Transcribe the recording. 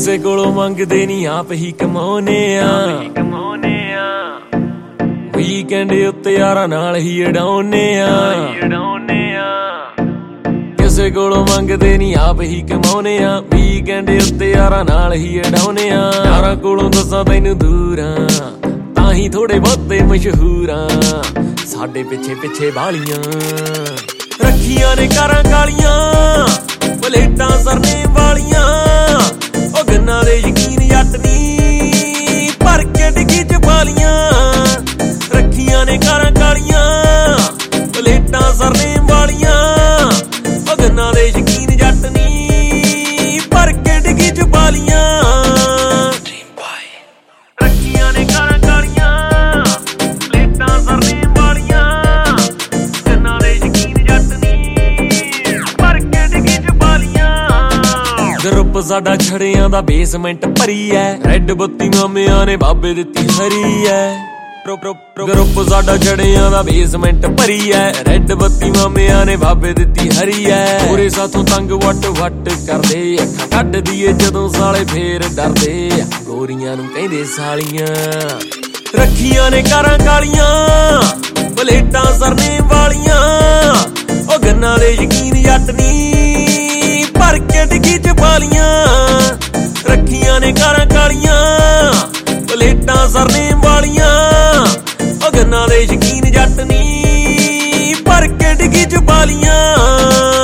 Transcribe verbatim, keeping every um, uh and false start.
ਕਿਸੇ ਕੋਲੋਂ ਮੰਗਦੇ ਨੀ ਆਪ ਹੀ ਕਮਾਉਨੇ ਆ ਵੀਕਐਂਡ ਉੱਤੇ ਯਾਰਾਂ ਨਾਲ ਹੀ ਉਡਾਉਨੇ ਆ ਕਿਸੇ ਕੋਲੋਂ ਮੰਗਦੇ ਨੀ ਆਪ ਹੀ ਕਮਾਉਨੇ ਆ ਵੀਕਐਂਡ ਉੱਤੇ ਯਾਰਾਂ ਨਾਲ ਹੀ ਉਡਾਉਨੇ ਆ ਯਾਰਾਂ ਕੋਲੋਂ ਦੱਸਾਂ ਤੈਨੂੰ ਦੂਰਾਂ ਤਾਂ ਹੀ ਥੋੜੇ ਬਹੁਤੇ ਮਸ਼ਹੂਰ ਆ ਸਾਡੇ ਪਿੱਛੇ ਪਿੱਛੇ ਵਾਲੀਆਂ ਰੱਖੀਆਂ ਨੇ ਕਾਰਾਂ ਕਾਲੀਆਂ ਪਲੇਟਾਂ ਸਰਨੇ ਵਾਲੀਆਂ ਉਹ ਗੰਨਾ ਦੇ ਯਕੀਨ ਜੱਟ ਨੀ ਭਰ ਕੇ ਡਿੱਗੀ ਚ ਪਾਲੀਆਂ ਰੱਖੀਆਂ ਨੇ ਕਾਰਾਂ ਕਾਲੀਆਂ ਪਲੇਟਾਂ ਸਰਨੇ ਵਾਲੀਆਂ ਉਹ ਗੰਨਾ ਦੇ ਯਕੀਨ ਜੱਟ ਨੀ ਭਰ ਕੇ ਡਿੱਗੀ ਚ ਪਾਲੀਆਂ ਰੱਖੀਆਂ ਨੇ ਕਾਰਾਂ ਕਾਲੀਆਂ ਪਲੇਟਾਂ ਸਰਨੇ ਵਾਲੀਆਂ ਗੰਨਾ ਦੇ ਯਕੀਨ ਜੱਟ ਨੀ ਭਰ ਕੇ ਡਿੱਗੀ ਚ ਪਾਲੀਆਂ ਗਰੁੱਪ ਸਾਡਾ ਛੜਿਆਂ ਦਾ ਬੇਸਮੈਂਟ ਭਰੀ ਐ ਰੈੱਡ ਬੱਤੀ ਮਾਮਿਆਂ ਨੇ ਬਾਬੇ ਦਿੱਤੀ ਹਰੀ ਐ ਗਰੁੱਪ ਸਾਡਾ ਛੜਿਆਂ ਦਾ ਬੇਸਮੈਂਟ ਭਰੀ ਐ ਰੈੱਡ ਬੱਤੀ ਮਾਮਿਆਂ ਨੇ ਬਾਬੇ ਦਿੱਤੀ ਹਰੀ ਐ ਪੂਰੇ ਸਾਥੋਂ ਤੰਗ ਵੱਟ ਵੱਟ ਕਰਦੇ ਅੱਖਾਂ ਕੱਢਦੀ ਏ ਜਦੋਂ ਸਾਲੇ ਫੇਰ ਡਰਦੇ ਗੋਰੀਆਂ ਨੂੰ ਕਹਿੰਦੇ ਸਾਲੀਆਂ ਰੱਖੀਆਂ ਨੇ ਕਾਰਾਂ ਕਾਲੀਆਂ ਪਲੇਟਾਂ ਸਰਨੇ ਵਾਲੀਆਂ ਉਹ ਗੰਨਾ ਦੇ ਯਕੀਨ ਜੱਟ ਨੀ ਭਰ ਕੇ ਡਿੱਗੀ ਚ ਪਾਲੀਆਂ ਰੱਖੀਆਂ ਨੇ ਕਾਰਾਂ ਕਾਲੀਆਂ ਪਲੇਟਾਂ ਸਰਨੇ ਵਾਲੀਆਂ ਉਹ ਗੰਨਾ ਦੇ ਯਕੀਨ ਜੱਟ ਨੀ ਭਰ ਕੇ ਡਿੱਗੀ ਚ ਪਾਲੀਆਂ